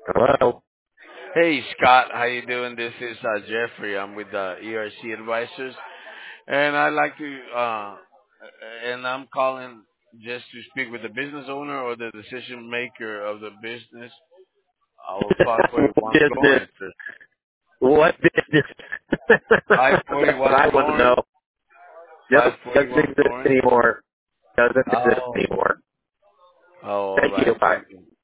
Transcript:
Hello. Hey Scott, how you doing? This is Jeffrey. I'm with ERC Advisors, and and I'm calling just to speak with the business owner or the decision maker of the business. Our 541 business. flooring, sir. What business? That's what 541 I want to flooring. know. Nope, doesn't 541 exist flooring. anymore. Doesn't exist Oh, anymore. oh, all Thank you. right. Bye. Thank you.